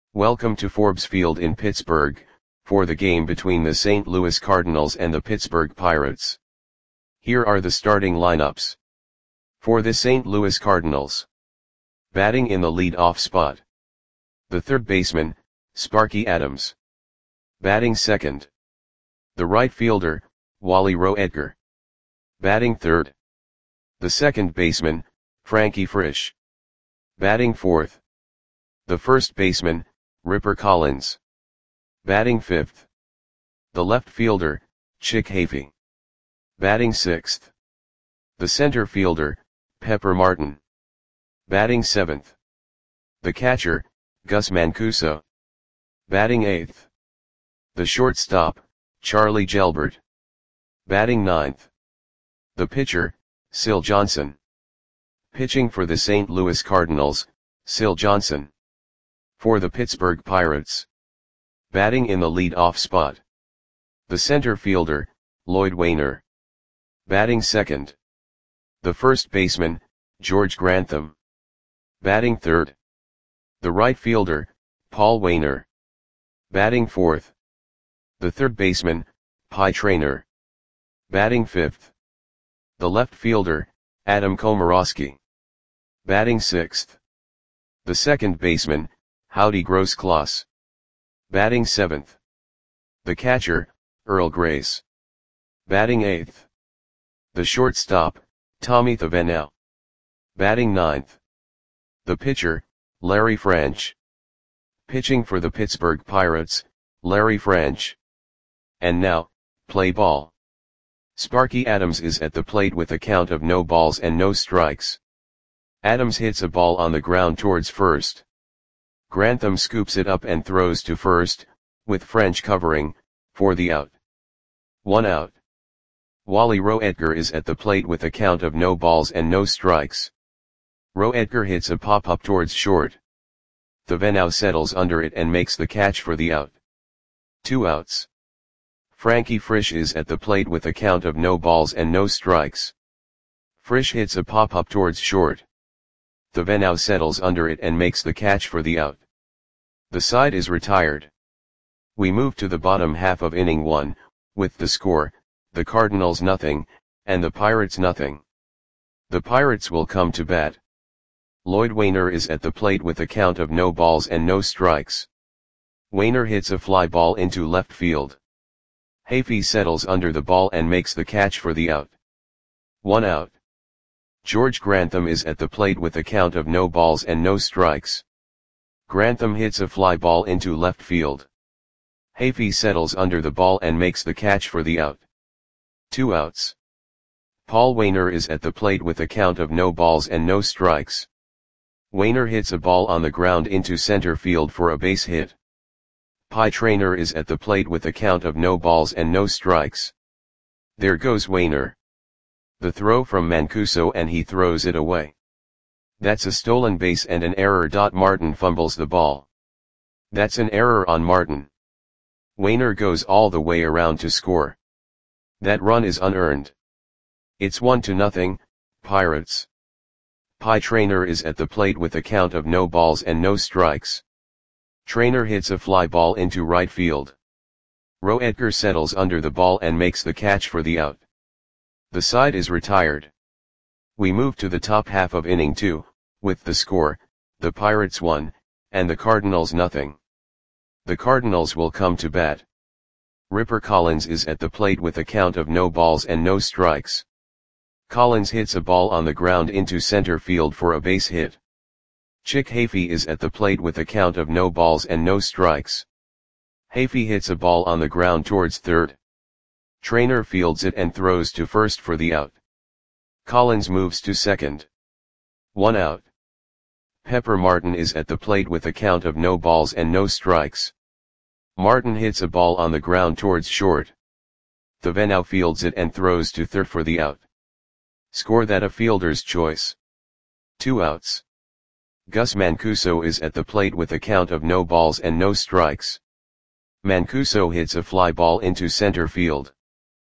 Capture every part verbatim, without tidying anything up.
Welcome to Forbes Field in Pittsburgh, for the game between the Saint Louis Cardinals and the Pittsburgh Pirates. Here are the starting lineups. For the Saint Louis Cardinals. Batting in the lead-off spot. The third baseman, Sparky Adams. Batting second. The right fielder, Wally Roe Edgar. Batting third. The second baseman, Frankie Frisch. Batting fourth. The first baseman, Ripper Collins. Batting fifth. The left fielder, Chick Hafey. Batting sixth. The center fielder, Pepper Martin. Batting seventh. The catcher, Gus Mancuso. Batting eighth. The shortstop, Charlie Gelbert. Batting ninth. The pitcher, Syl Johnson. Pitching for the Saint Louis Cardinals, Syl Johnson. For the Pittsburgh Pirates. Batting in the lead-off spot. The center fielder, Lloyd Waner. Batting second. The first baseman, George Grantham. Batting third. The right fielder, Paul Waner. Batting fourth. The third baseman, Pie Traynor. Batting fifth. The left fielder, Adam Komorowski. Batting sixth. The second baseman, Howdy Grosskloss. Batting seventh. The catcher, Earl Grace. Batting eighth. The shortstop, Tommy Thavenau. Batting ninth. The pitcher, Larry French. Pitching for the Pittsburgh Pirates, Larry French. And now, play ball. Sparky Adams is at the plate with a count of no balls and no strikes. Adams hits a ball on the ground towards first. Grantham scoops it up and throws to first, with French covering, for the out. One out. Wally Roe Edgar is at the plate with a count of no balls and no strikes. Roe Edgar hits a pop-up towards short. Thavenau settles under it and makes the catch for the out. Two outs. Frankie Frisch is at the plate with a count of no balls and no strikes. Frisch hits a pop-up towards short. Thavenau settles under it and makes the catch for the out. The side is retired. We move to the bottom half of inning one, with the score, the Cardinals nothing, and the Pirates nothing. The Pirates will come to bat. Lloyd Waner is at the plate with a count of no balls and no strikes. Waner hits a fly ball into left field. Hafey settles under the ball and makes the catch for the out. One out. George Grantham is at the plate with a count of no balls and no strikes. Grantham hits a fly ball into left field. Hafey settles under the ball and makes the catch for the out. Two outs. Paul Waner is at the plate with a count of no balls and no strikes. Waner hits a ball on the ground into center field for a base hit. Pie Traynor is at the plate with a count of no balls and no strikes. There goes Waner. The throw from Mancuso and he throws it away. That's a stolen base and an error. Martin fumbles the ball. That's an error on Martin. Waner goes all the way around to score. That run is unearned. It's one to nothing, Pirates. Pie Traynor is at the plate with a count of no balls and no strikes. Traynor hits a fly ball into right field. Roe Edgar settles under the ball and makes the catch for the out. The side is retired. We move to the top half of inning two, with the score, the Pirates one, and the Cardinals nothing. The Cardinals will come to bat. Ripper Collins is at the plate with a count of no balls and no strikes. Collins hits a ball on the ground into center field for a base hit. Chick Hafey is at the plate with a count of no balls and no strikes. Hafey hits a ball on the ground towards third. Traynor fields it and throws to first for the out. Collins moves to second. One out. Pepper Martin is at the plate with a count of no balls and no strikes. Martin hits a ball on the ground towards short. Thavenau fields it and throws to third for the out. Score that a fielder's choice. Two outs. Gus Mancuso is at the plate with a count of no balls and no strikes. Mancuso hits a fly ball into center field.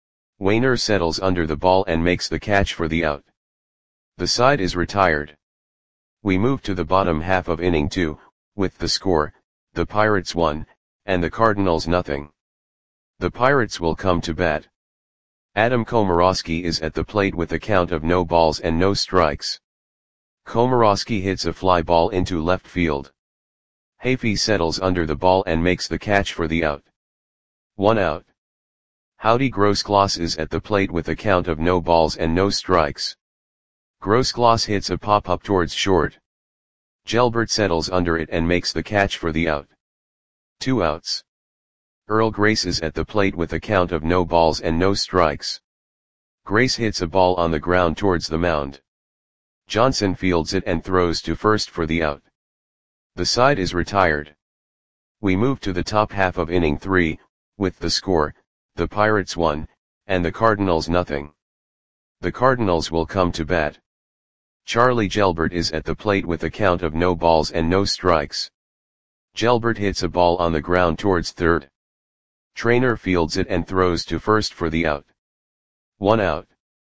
Waner settles under the ball and makes the catch for the out. The side is retired. We move to the bottom half of inning two, with the score, the Pirates one, and the Cardinals nothing. The Pirates will come to bat. Adam Komorowski is at the plate with a count of no balls and no strikes. Komorowski hits a fly ball into left field. Hafey settles under the ball and makes the catch for the out. One out. Howdy Grossgloss is at the plate with a count of no balls and no strikes. Grossgloss hits a pop-up towards short. Gelbert settles under it and makes the catch for the out. Two outs. Earl Grace is at the plate with a count of no balls and no strikes. Grace hits a ball on the ground towards the mound. Johnson fields it and throws to first for the out. The side is retired. We move to the top half of inning three, with the score, the Pirates one, and the Cardinals nothing. The Cardinals will come to bat. Charlie Gelbert is at the plate with a count of no balls and no strikes. Gelbert hits a ball on the ground towards third. Trainer fields it and throws to first for the out. One out.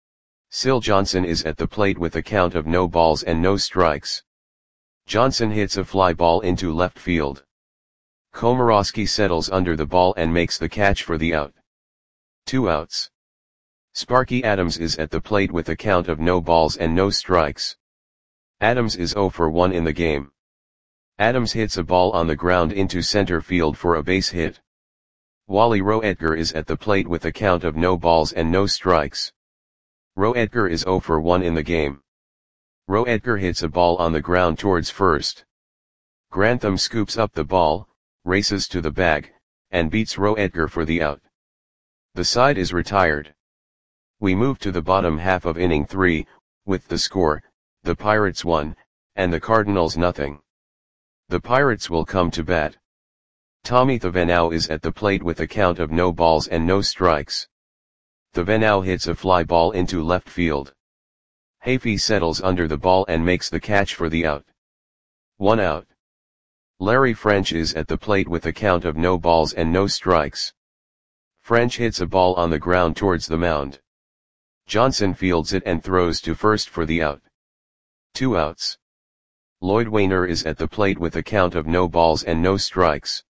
Syl Johnson is at the plate with a count of no balls and no strikes. Johnson hits a fly ball into left field. Komorowski settles under the ball and makes the catch for the out. Two outs. Sparky Adams is at the plate with a count of no balls and no strikes. Adams is oh for one in the game. Adams hits a ball on the ground into center field for a base hit. Wally Roedger is at the plate with a count of no balls and no strikes. Roedger is oh for one in the game. Roedger hits a ball on the ground towards first. Grantham scoops up the ball, races to the bag, and beats Roedger for the out. The side is retired. We move to the bottom half of inning three, with the score, the Pirates one, and the Cardinals nothing. The Pirates will come to bat. Tommy Thavenau is at the plate with a count of no balls and no strikes. Thavenau hits a fly ball into left field. Hafey settles under the ball and makes the catch for the out. One out. Larry French is at the plate with a count of no balls and no strikes. French hits a ball on the ground towards the mound. Johnson fields it and throws to first for the out. Two outs. Lloyd Wainer is at the plate with a count of no balls and no strikes.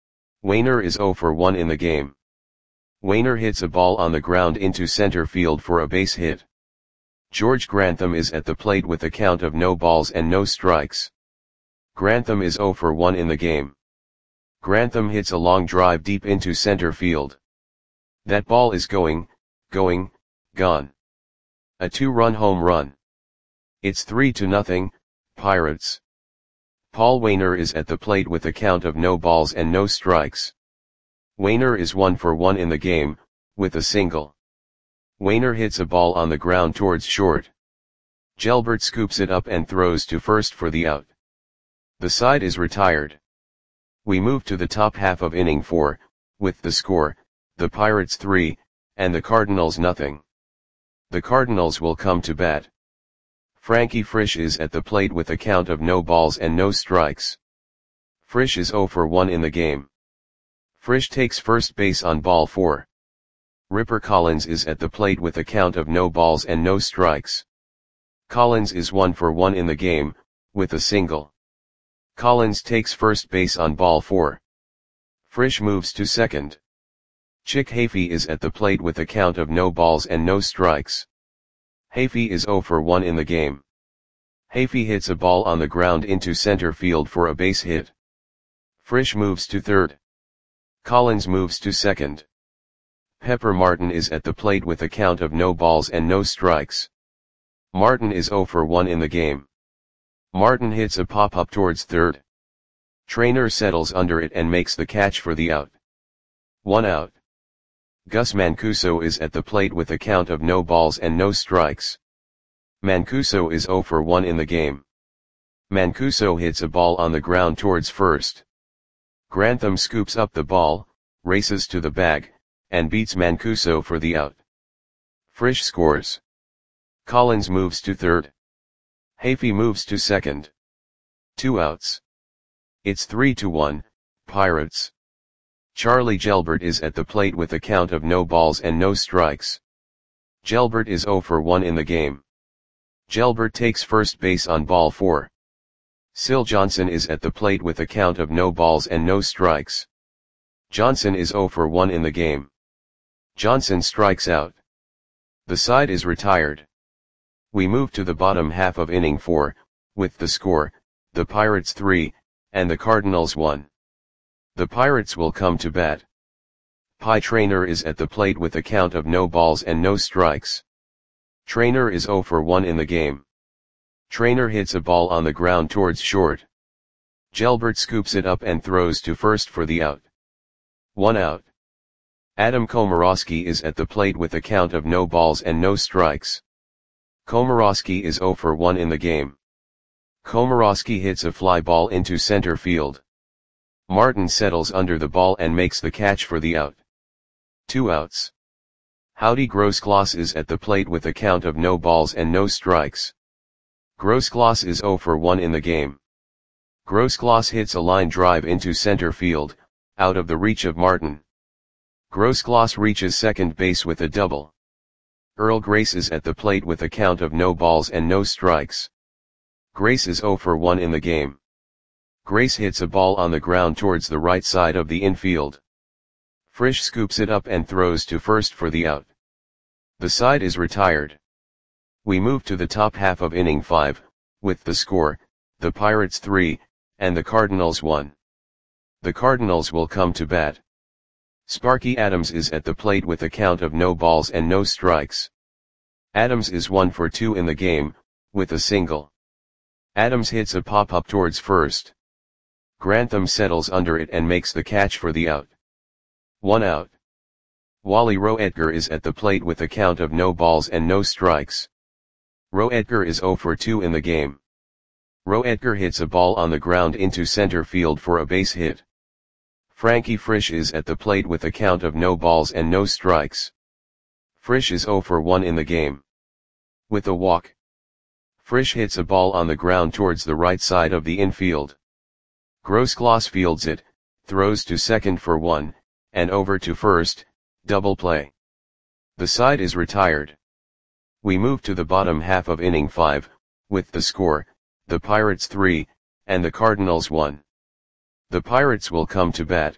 Wainer is oh for one in the game. Wainer hits a ball on the ground into center field for a base hit. George Grantham is at the plate with a count of no balls and no strikes. Grantham is oh for one in the game. Grantham hits a long drive deep into center field. That ball is going, going, gone. A two-run home run. It's three to nothing, Pirates. Paul Wainer is at the plate with a count of no balls and no strikes. Wainer is one for one in the game, with a single. Wainer hits a ball on the ground towards short. Gelbert scoops it up and throws to first for the out. The side is retired. We move to the top half of inning four, with the score, the Pirates three, and the Cardinals nothing. The Cardinals will come to bat. Frankie Frisch is at the plate with a count of no balls and no strikes. Frisch is oh for one in the game. Frisch takes first base on ball four. Ripper Collins is at the plate with a count of no balls and no strikes. Collins is one for one in the game, with a single. Collins takes first base on ball four. Frisch moves to second. Chick Hafey is at the plate with a count of no balls and no strikes. Hafey is oh for one in the game. Hafey hits a ball on the ground into center field for a base hit. Frisch moves to third. Collins moves to second. Pepper Martin is at the plate with a count of no balls and no strikes. Martin is oh for one in the game. Martin hits a pop-up towards third. Trainer settles under it and makes the catch for the out. One out. Gus Mancuso is at the plate with a count of no balls and no strikes. Mancuso is oh for one in the game. Mancuso hits a ball on the ground towards first. Grantham scoops up the ball, races to the bag, and beats Mancuso for the out. Frisch scores. Collins moves to third. Hafey moves to second. Two outs. It's three to one, Pirates. Charlie Gelbert is at the plate with a count of no balls and no strikes. Gelbert is oh for one in the game. Gelbert takes first base on ball four. Syl Johnson is at the plate with a count of no balls and no strikes. Johnson is zero for one in the game. Johnson strikes out. The side is retired. We move to the bottom half of inning four, with the score, the Pirates three, and the Cardinals one. The Pirates will come to bat. Pie Traynor is at the plate with a count of no balls and no strikes. Traynor is zero for one in the game. Traynor hits a ball on the ground towards short. Gelbert scoops it up and throws to first for the out. One out. Adam Komorowski is at the plate with a count of no balls and no strikes. Komorowski is zero for one in the game. Komorowski hits a fly ball into center field. Martin settles under the ball and makes the catch for the out. Two outs. Howdy Grossgloss is at the plate with a count of no balls and no strikes. Grossgloss is zero for one in the game. Grossgloss hits a line drive into center field, out of the reach of Martin. Grossgloss reaches second base with a double. Earl Grace is at the plate with a count of no balls and no strikes. Grace is zero for one in the game. Grace hits a ball on the ground towards the right side of the infield. Frisch scoops it up and throws to first for the out. The side is retired. We move to the top half of inning five, with the score, the Pirates three, and the Cardinals one. The Cardinals will come to bat. Sparky Adams is at the plate with a count of no balls and no strikes. Adams is one for two in the game, with a single. Adams hits a pop-up towards first. Grantham settles under it and makes the catch for the out. One out. Wally Roedger is at the plate with a count of no balls and no strikes. Roedger is zero for two in the game. Roedger hits a ball on the ground into center field for a base hit. Frankie Frisch is at the plate with a count of no balls and no strikes. Frisch is zero for one in the game. With a walk. Frisch hits a ball on the ground towards the right side of the infield. Grossgloss fields it, throws to second for one, and over to first, double play. The side is retired. We move to the bottom half of inning five, with the score, the Pirates three, and the Cardinals one. The Pirates will come to bat.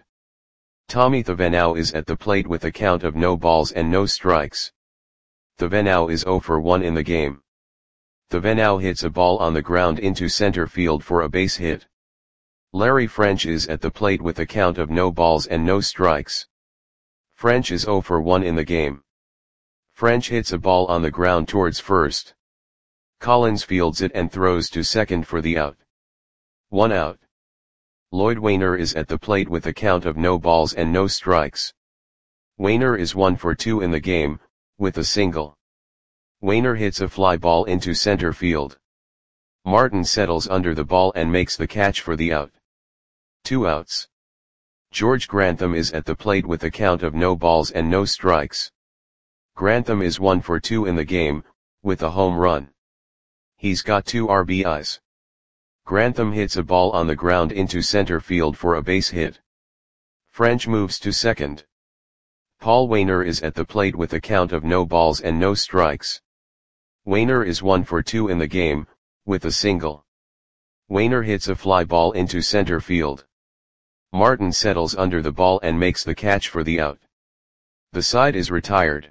Tommy Thevenot is at the plate with a count of no balls and no strikes. Thevenot is zero for one in the game. Thevenot hits a ball on the ground into center field for a base hit. Larry French is at the plate with a count of no balls and no strikes. French is zero for one in the game. French hits a ball on the ground towards first. Collins fields it and throws to second for the out. One out. Lloyd Wainer is at the plate with a count of no balls and no strikes. Wainer is one for two in the game, with a single. Wainer hits a fly ball into center field. Martin settles under the ball and makes the catch for the out. Two outs. George Grantham is at the plate with a count of no balls and no strikes. Grantham is one for two in the game, with a home run. He's got two R B Is. Grantham hits a ball on the ground into center field for a base hit. French moves to second. Paul Wainer is at the plate with a count of no balls and no strikes. Wainer is one for two in the game, with a single. Wainer hits a fly ball into center field. Martin settles under the ball and makes the catch for the out. The side is retired.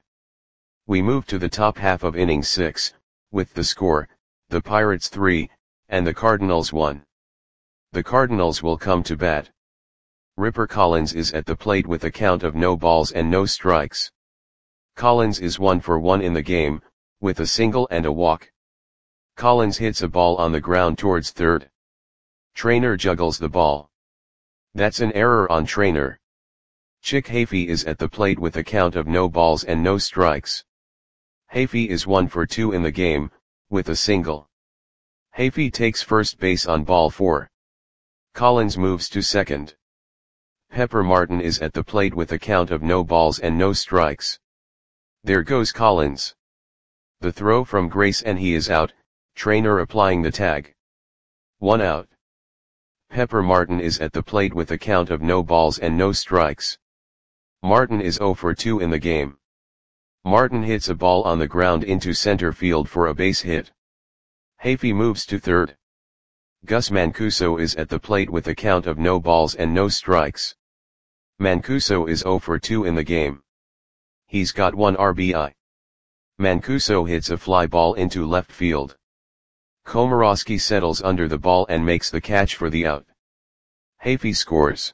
We move to the top half of inning six, with the score, the Pirates three, and the Cardinals one. The Cardinals will come to bat. Ripper Collins is at the plate with a count of no balls and no strikes. Collins is one for one in the game, with a single and a walk. Collins hits a ball on the ground towards third. Traynor juggles the ball. That's an error on Traynor. Chick Hafey is at the plate with a count of no balls and no strikes. Hafey is one for two in the game, with a single. Hafey takes first base on ball four. Collins moves to second. Pepper Martin is at the plate with a count of no balls and no strikes. There goes Collins. The throw from Grace and he is out, Traynor applying the tag. One out. Pepper Martin is at the plate with a count of no balls and no strikes. Martin is zero for two in the game. Martin hits a ball on the ground into center field for a base hit. Hafey moves to third. Gus Mancuso is at the plate with a count of no balls and no strikes. Mancuso is zero for two in the game. He's got one R B I. Mancuso hits a fly ball into left field. Komorowski settles under the ball and makes the catch for the out. Hafey scores.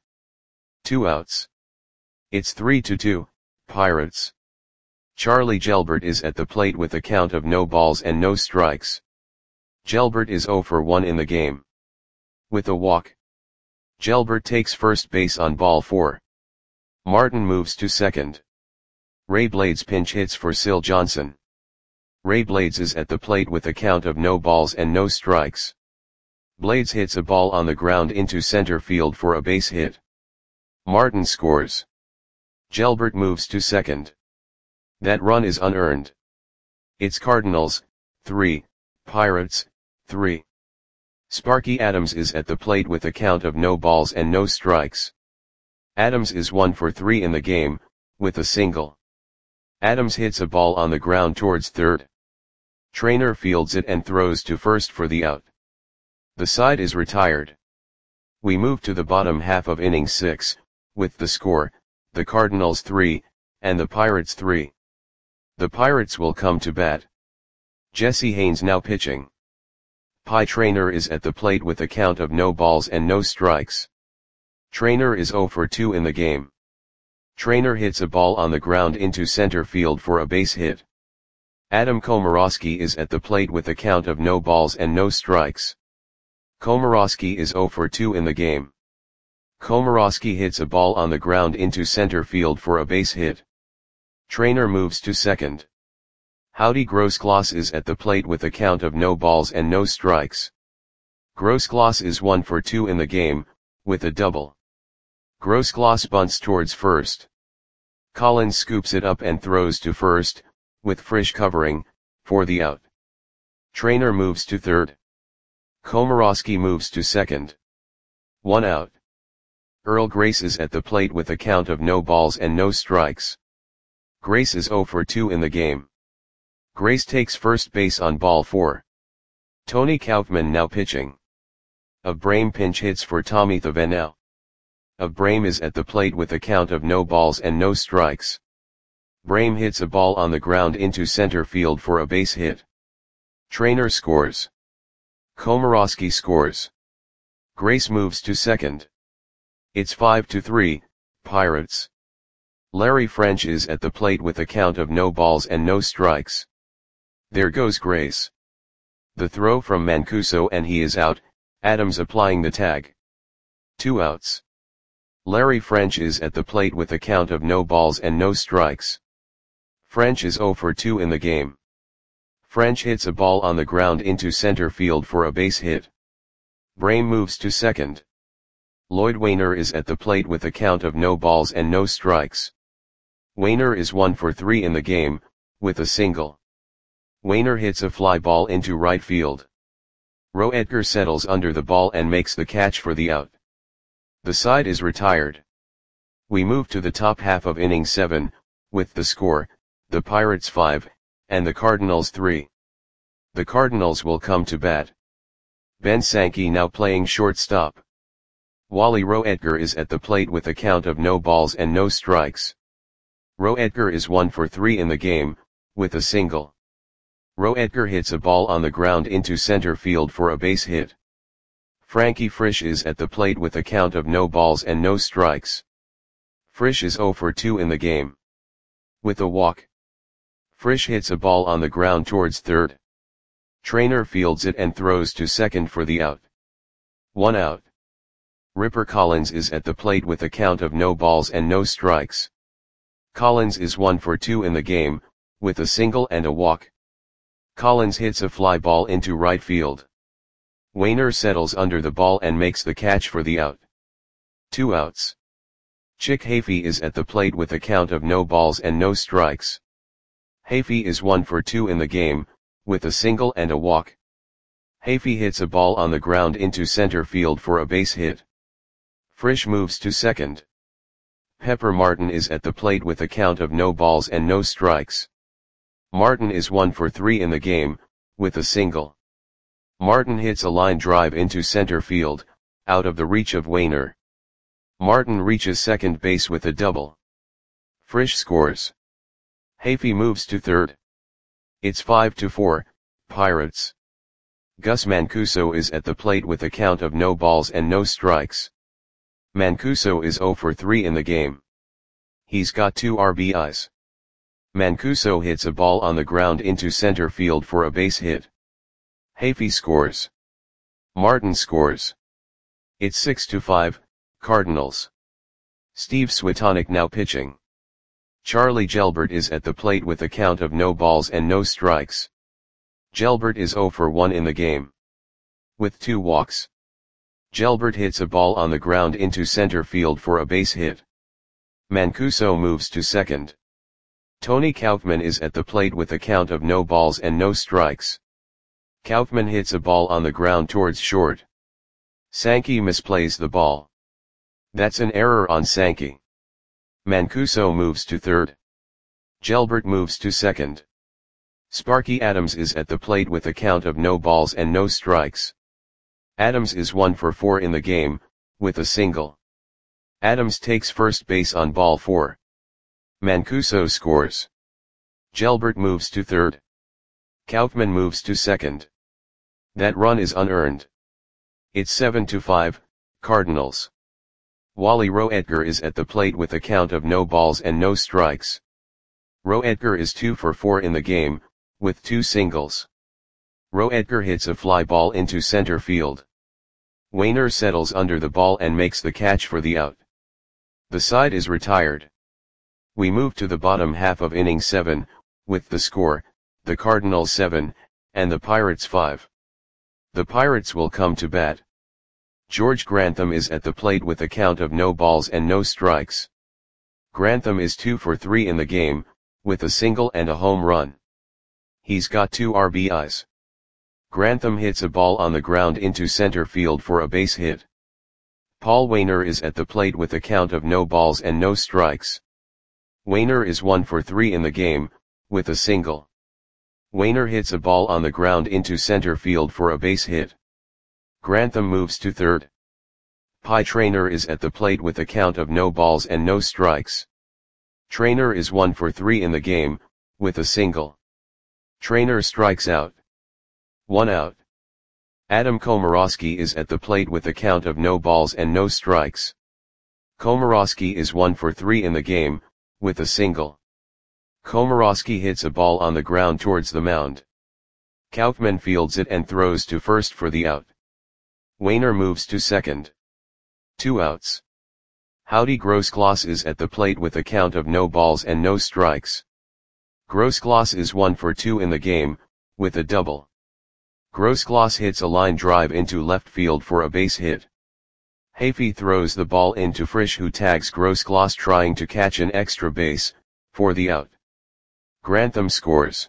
Two outs. It's three to two, Pirates. Charlie Gelbert is at the plate with a count of no balls and no strikes. Gelbert is zero for one in the game. With a walk. Gelbert takes first base on ball four. Martin moves to second. Ray Blades pinch hits for Sil Johnson. Ray Blades is at the plate with a count of no balls and no strikes. Blades hits a ball on the ground into center field for a base hit. Martin scores. Gelbert moves to second. That run is unearned. It's Cardinals, three, Pirates, three. Sparky Adams is at the plate with a count of no balls and no strikes. Adams is one for three in the game, with a single. Adams hits a ball on the ground towards third. Trainer fields it and throws to first for the out. The side is retired. We move to the bottom half of inning six, with the score, the Cardinals three, and the Pirates three. The Pirates will come to bat. Jesse Haynes now pitching. Pie Trainer is at the plate with a count of no balls and no strikes. Trainer is zero for two in the game. Trainer hits a ball on the ground into center field for a base hit. Adam Komorowski is at the plate with a count of no balls and no strikes. Komorowski is zero for two in the game. Komorowski hits a ball on the ground into center field for a base hit. Trainer moves to second. Howdy Grossgloss is at the plate with a count of no balls and no strikes. Grossgloss is one for two in the game, with a double. Grossgloss bunts towards first. Collins scoops it up and throws to first, with Frisch covering, for the out. Trainer moves to third. Komorowski moves to second. One out. Earl Grace is at the plate with a count of no balls and no strikes. Grace is zero for two in the game. Grace takes first base on ball four. Tony Kaufman now pitching. Abraham pinch hits for Tommy Thavenel. Abraham is at the plate with a count of no balls and no strikes. Brame hits a ball on the ground into center field for a base hit. Trainer scores. Komorowski scores. Grace moves to second. It's five to three, Pirates. Larry French is at the plate with a count of no balls and no strikes. There goes Grace. The throw from Mancuso and he is out, Adams applying the tag. Two outs. Larry French is at the plate with a count of no balls and no strikes. French is zero for two in the game. French hits a ball on the ground into center field for a base hit. Brame moves to second. Lloyd Wainer is at the plate with a count of no balls and no strikes. Wainer is one for three in the game, with a single. Wainer hits a fly ball into right field. Roe Edgar settles under the ball and makes the catch for the out. The side is retired. We move to the top half of inning seven, with the score, the Pirates five, and the Cardinals three. The Cardinals will come to bat. Ben Sankey now playing shortstop. Wally Roe Edgar is at the plate with a count of no balls and no strikes. Roe Edgar is one for three in the game, with a single. Roe Edgar hits a ball on the ground into center field for a base hit. Frankie Frisch is at the plate with a count of no balls and no strikes. Frisch is zero for two in the game. With a walk. Frisch hits a ball on the ground towards third. Trainer fields it and throws to second for the out. One out. Ripper Collins is at the plate with a count of no balls and no strikes. Collins is one for two in the game, with a single and a walk. Collins hits a fly ball into right field. Wainer settles under the ball and makes the catch for the out. Two outs. Chick Hafey is at the plate with a count of no balls and no strikes. Hafey is one for two in the game, with a single and a walk. Hafey hits a ball on the ground into center field for a base hit. Frisch moves to second. Pepper Martin is at the plate with a count of no balls and no strikes. Martin is one for three in the game, with a single. Martin hits a line drive into center field, out of the reach of Wainer. Martin reaches second base with a double. Frisch scores. Hafey moves to third. It's five to four, Pirates. Gus Mancuso is at the plate with a count of no balls and no strikes. Mancuso is zero for three in the game. He's got two R B Is. Mancuso hits a ball on the ground into center field for a base hit. Hafey scores. Martin scores. It's six to five, Cardinals. Steve Switonic now pitching. Charlie Gelbert is at the plate with a count of no balls and no strikes. Gelbert is zero for one in the game. With two walks. Gelbert hits a ball on the ground into center field for a base hit. Mancuso moves to second. Tony Kaufman is at the plate with a count of no balls and no strikes. Kaufman hits a ball on the ground towards short. Sankey misplays the ball. That's an error on Sankey. Mancuso moves to third. Gelbert moves to second. Sparky Adams is at the plate with a count of no balls and no strikes. Adams is one for four in the game, with a single. Adams takes first base on ball four. Mancuso scores. Gelbert moves to third. Kaufman moves to second. That run is unearned. It's seven to five, Cardinals. Wally Roedger is at the plate with a count of no balls and no strikes. Roedger is two for four in the game, with two singles. Roedger hits a fly ball into center field. Wainer settles under the ball and makes the catch for the out. The side is retired. We move to the bottom half of inning seven, with the score, the Cardinals seven, and the Pirates five. The Pirates will come to bat. George Grantham is at the plate with a count of no balls and no strikes. Grantham is two for three in the game, with a single and a home run. He's got two R B Is. Grantham hits a ball on the ground into center field for a base hit. Paul Wainer is at the plate with a count of no balls and no strikes. Wainer is one for three in the game, with a single. Wainer hits a ball on the ground into center field for a base hit. Grantham moves to third. Pie Traynor is at the plate with a count of no balls and no strikes. Traynor is one for three in the game, with a single. Traynor strikes out. One out. Adam Komorowski is at the plate with a count of no balls and no strikes. Komorowski is one for three in the game, with a single. Komorowski hits a ball on the ground towards the mound. Kaufman fields it and throws to first for the out. Wainer moves to second. Two outs. Howdy Grossgloss is at the plate with a count of no balls and no strikes. Grossgloss is one for two in the game, with a double. Grossgloss hits a line drive into left field for a base hit. Hafey throws the ball into Frisch, who tags Grossgloss trying to catch an extra base, for the out. Grantham scores.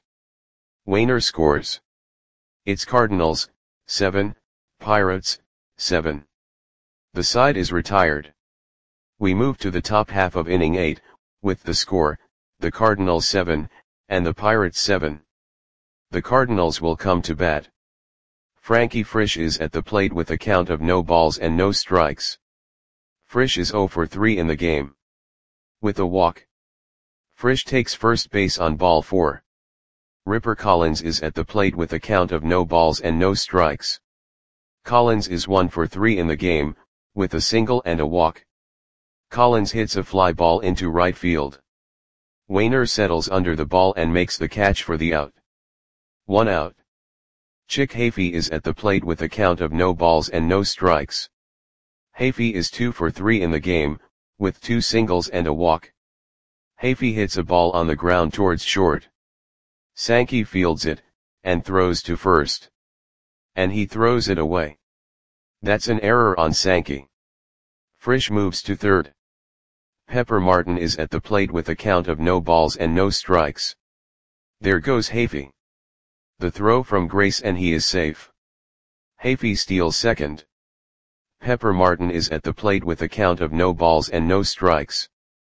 Wainer scores. It's Cardinals, seven, Pirates, seven. The side is retired. We move to the top half of inning eight, with the score, the Cardinals seven, and the Pirates seven. The Cardinals will come to bat. Frankie Frisch is at the plate with a count of no balls and no strikes. Frisch is zero for three in the game. With a walk. Frisch takes first base on ball four. Ripper Collins is at the plate with a count of no balls and no strikes. Collins is one for three in the game, with a single and a walk. Collins hits a fly ball into right field. Wainer settles under the ball and makes the catch for the out. One out. Chick Hafey is at the plate with a count of no balls and no strikes. Hafey is two for three in the game, with two singles and a walk. Hafey hits a ball on the ground towards short. Sankey fields it, and throws to first. And he throws it away. That's an error on Sankey. Frisch moves to third. Pepper Martin is at the plate with a count of no balls and no strikes. There goes Hafey. The throw from Grace and he is safe. Hafey steals second. Pepper Martin is at the plate with a count of no balls and no strikes.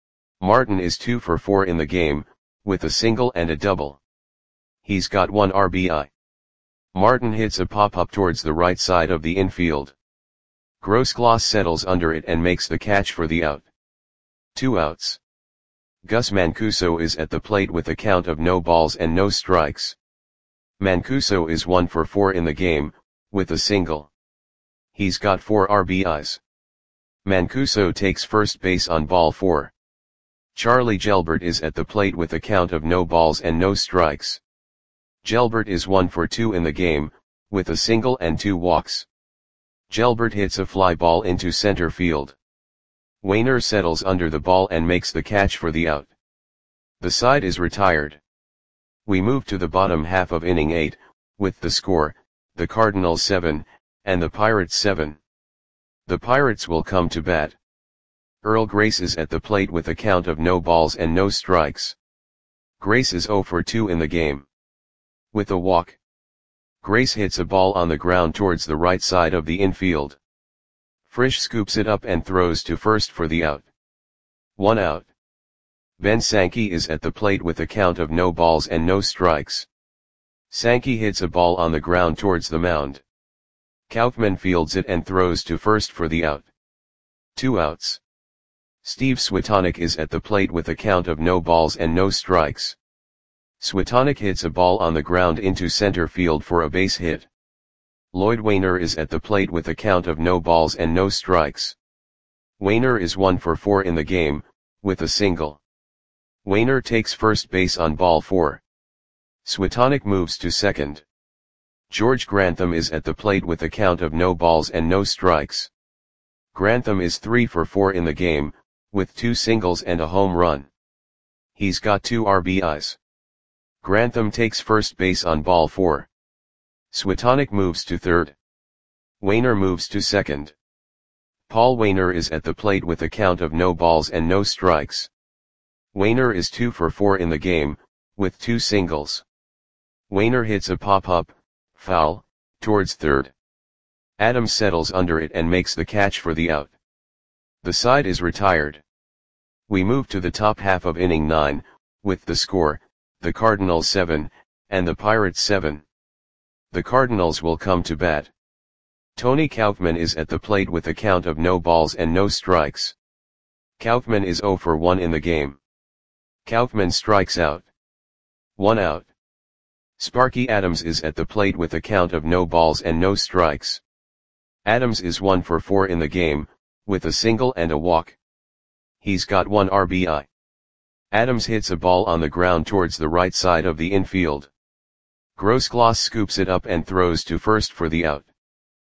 Martin is two for four in the game, with a single and a double. He's got one R B I. Martin hits a pop-up towards the right side of the infield. Grossgloss settles under it and makes the catch for the out. Two outs. Gus Mancuso is at the plate with a count of no balls and no strikes. Mancuso is one for four in the game, with a single. He's got four R B Is. Mancuso takes first base on ball four. Charlie Gelbert is at the plate with a count of no balls and no strikes. Gelbert is one for two in the game, with a single and two walks. Gelbert hits a fly ball into center field. Wainer settles under the ball and makes the catch for the out. The side is retired. We move to the bottom half of inning eight, with the score, the Cardinals seven, and the Pirates seven. The Pirates will come to bat. Earl Grace is at the plate with a count of no balls and no strikes. Grace is zero for two in the game. With a walk. Grace hits a ball on the ground towards the right side of the infield. Frisch scoops it up and throws to first for the out. One out. Ben Sankey is at the plate with a count of no balls and no strikes. Sankey hits a ball on the ground towards the mound. Kaufman fields it and throws to first for the out. Two outs. Steve Switonic is at the plate with a count of no balls and no strikes. Switonic hits a ball on the ground into center field for a base hit. Lloyd Wainer is at the plate with a count of no balls and no strikes. Wainer is one for four in the game, with a single. Wainer takes first base on ball four. Switonic moves to second. George Grantham is at the plate with a count of no balls and no strikes. Grantham is three for four in the game, with two singles and a home run. He's got two R B Is. Grantham takes first base on ball four. Switonic moves to third. Wainer moves to second. Paul Wainer is at the plate with a count of no balls and no strikes. Wainer is two for four in the game, with two singles. Wainer hits a pop-up, foul, towards third. Adams settles under it and makes the catch for the out. The side is retired. We move to the top half of inning nine, with the score, the Cardinals seven, and the Pirates seven. The Cardinals will come to bat. Tony Kaufman is at the plate with a count of no balls and no strikes. Kaufman is zero for one in the game. Kaufman strikes out. One out. Sparky Adams is at the plate with a count of no balls and no strikes. Adams is one for four in the game, with a single and a walk. He's got one R B I. Adams hits a ball on the ground towards the right side of the infield. Grossgloss scoops it up and throws to first for the out.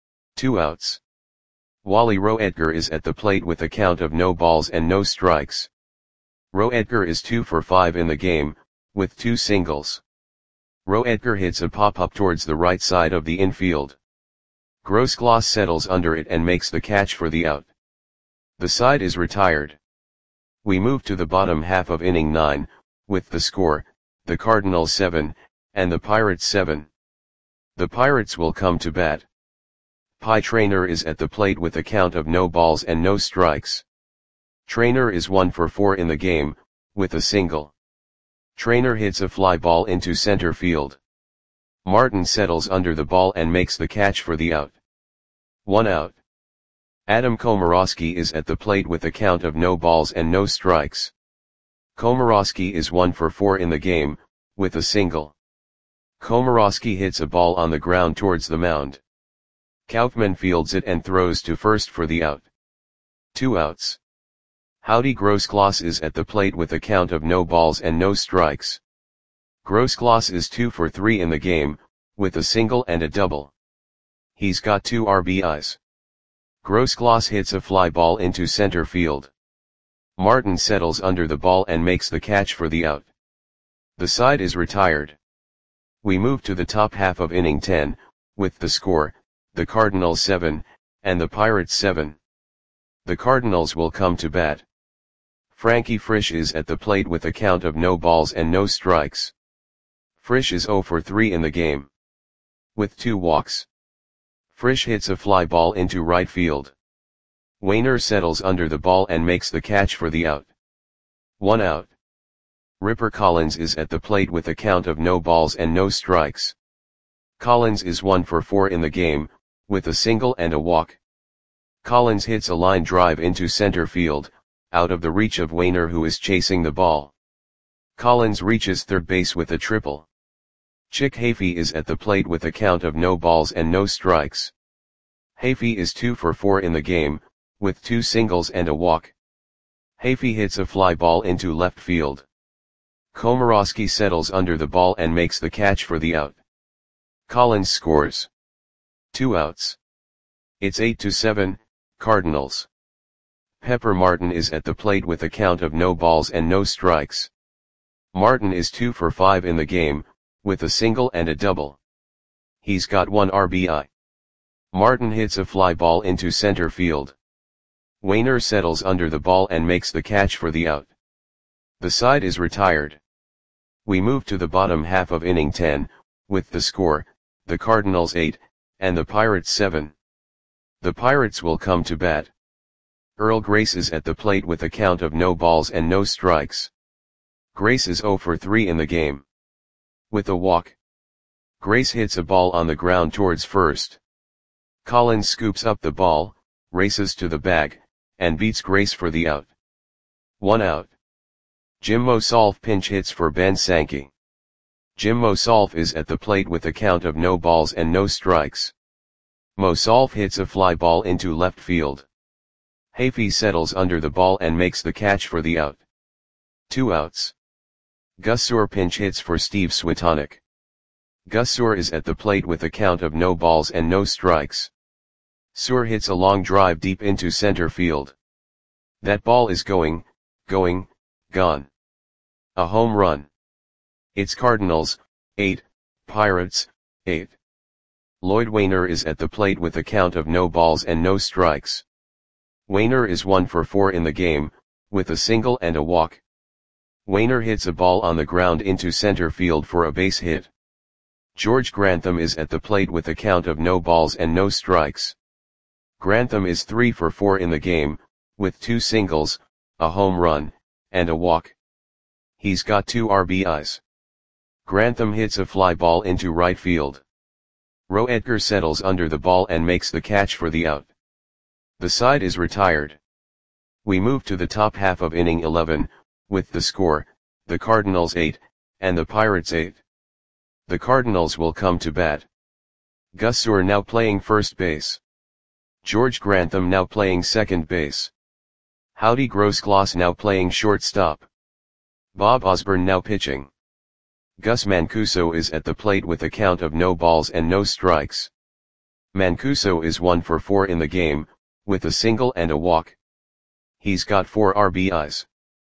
Two outs. Wally Roedger is at the plate with a count of no balls and no strikes. Roedger is two for five in the game, with two singles. Roedger hits a pop-up towards the right side of the infield. Grossgloss settles under it and makes the catch for the out. The side is retired. We move to the bottom half of inning nine, with the score, the Cardinals seven, and the Pirates seven. The Pirates will come to bat. Pie Traynor is at the plate with a count of no balls and no strikes. Traynor is one for four in the game, with a single. Traynor hits a fly ball into center field. Martin settles under the ball and makes the catch for the out. One out. Adam Komorowski is at the plate with a count of no balls and no strikes. Komorowski is one for four in the game, with a single. Komorowski hits a ball on the ground towards the mound. Kaufman fields it and throws to first for the out. Two outs. Howdy Grossgloss is at the plate with a count of no balls and no strikes. Grossgloss is two for three in the game, with a single and a double. He's got two R B Is. Grossgloss hits a fly ball into center field. Martin settles under the ball and makes the catch for the out. The side is retired. We move to the top half of inning ten, with the score, the Cardinals seven, and the Pirates seven. The Cardinals will come to bat. Frankie Frisch is at the plate with a count of no balls and no strikes. Frisch is zero for three in the game. With two walks. Frisch hits a fly ball into right field. Wainer settles under the ball and makes the catch for the out. One out. Ripper Collins is at the plate with a count of no balls and no strikes. Collins is one for four in the game, with a single and a walk. Collins hits a line drive into center field, out of the reach of Wainer, who is chasing the ball. Collins reaches third base with a triple. Chick Hafey is at the plate with a count of no balls and no strikes. Hafey is two for four in the game, with two singles and a walk. Hafey hits a fly ball into left field. Komorowski settles under the ball and makes the catch for the out. Collins scores. Two outs. It's eight to seven, Cardinals. Pepper Martin is at the plate with a count of no balls and no strikes. Martin is two for five in the game, with a single and a double. He's got one R B I. Martin hits a fly ball into center field. Wainer settles under the ball and makes the catch for the out. The side is retired. We move to the bottom half of inning ten, with the score, the Cardinals eight, and the Pirates seven. The Pirates will come to bat. Earl Grace is at the plate with a count of no balls and no strikes. Grace is zero for three in the game. With a walk. Grace hits a ball on the ground towards first. Collins scoops up the ball, races to the bag, and beats Grace for the out. One out. Jim Mosolf pinch hits for Ben Sankey. Jim Mosolf is at the plate with a count of no balls and no strikes. Mosolf hits a fly ball into left field. Hafey settles under the ball and makes the catch for the out. Two outs. Gus Suhr pinch hits for Steve Switonic. Gus Suhr is at the plate with a count of no balls and no strikes. Suhr hits a long drive deep into center field. That ball is going, going, gone. A home run. It's Cardinals, eight, Pirates, eight. Lloyd Wainer is at the plate with a count of no balls and no strikes. Wainer is one for four in the game, with a single and a walk. Wainer hits a ball on the ground into center field for a base hit. George Grantham is at the plate with a count of no balls and no strikes. Grantham is three for four in the game, with two singles, a home run, and a walk. He's got two R B Is. Grantham hits a fly ball into right field. Roe Edgar settles under the ball and makes the catch for the out. The side is retired. We move to the top half of inning eleven, with the score, the Cardinals eight, and the Pirates eight. The Cardinals will come to bat. Gus Suhr now playing first base. George Grantham now playing second base. Howdy Grossgloss now playing shortstop. Bob Osborne now pitching. Gus Mancuso is at the plate with a count of no balls and no strikes. Mancuso is one for four in the game, with a single and a walk. He's got four R B Is.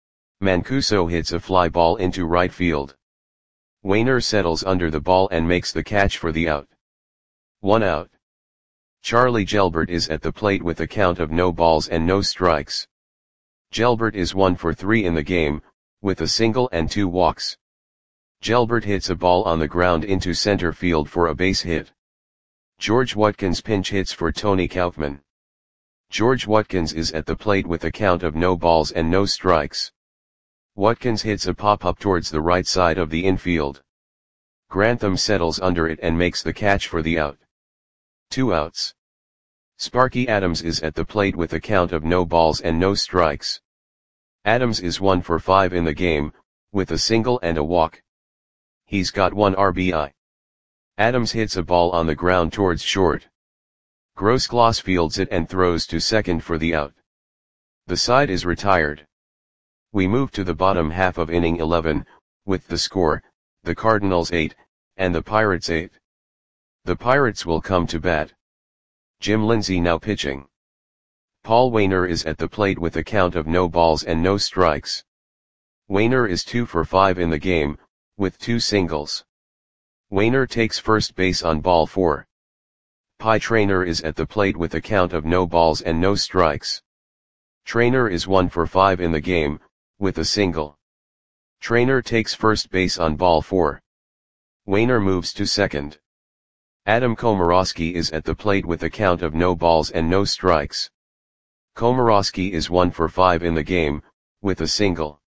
Mancuso hits a fly ball into right field. Wainer settles under the ball and makes the catch for the out. One out. Charlie Gelbert is at the plate with a count of no balls and no strikes. Gelbert is one for three in the game, with a single and two walks. Gelbert hits a ball on the ground into center field for a base hit. George Watkins pinch hits for Tony Kaufman. George Watkins is at the plate with a count of no balls and no strikes. Watkins hits a pop-up towards the right side of the infield. Grantham settles under it and makes the catch for the out. Two outs. Sparky Adams is at the plate with a count of no balls and no strikes. Adams is one for five in the game, with a single and a walk. He's got one R B I. Adams hits a ball on the ground towards short. Grossgloss fields it and throws to second for the out. The side is retired. We move to the bottom half of inning eleven, with the score, the Cardinals eight, and the Pirates eight. The Pirates will come to bat. Jim Lindsay now pitching. Paul Wainer is at the plate with a count of no balls and no strikes. Wainer is two for five in the game, with two singles. Wainer takes first base on ball four. Pie Traynor is at the plate with a count of no balls and no strikes. Traynor is one for five in the game, with a single. Traynor takes first base on ball four. Wainer moves to second. Adam Komorowski is at the plate with a count of no balls and no strikes. Komorowski is one for five in the game, with a single.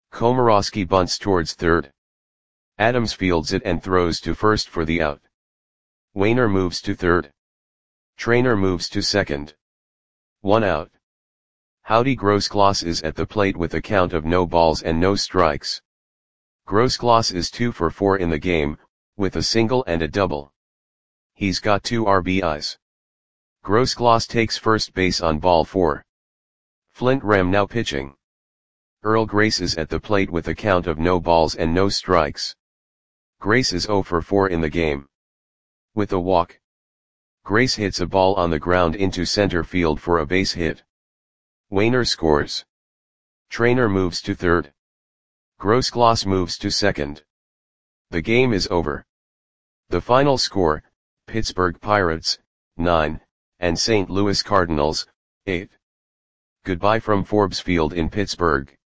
Komorowski bunts towards third. Adams fields it and throws to first for the out. Wainer moves to third. Trainer moves to second. One out. Howdy Grossgloss is at the plate with a count of no balls and no strikes. Grossgloss is two for four in the game, with a single and a double. He's got two R B Is. Grossgloss takes first base on ball four. Flint Ram now pitching. Earl Grace is at the plate with a count of no balls and no strikes. Grace is zero for four in the game. With a walk. Grace hits a ball on the ground into center field for a base hit. Wainer scores. Trainer moves to third. Grossgloss moves to second. The game is over. The final score, Pittsburgh Pirates, nine, and Saint Louis Cardinals, eight. Goodbye from Forbes Field in Pittsburgh.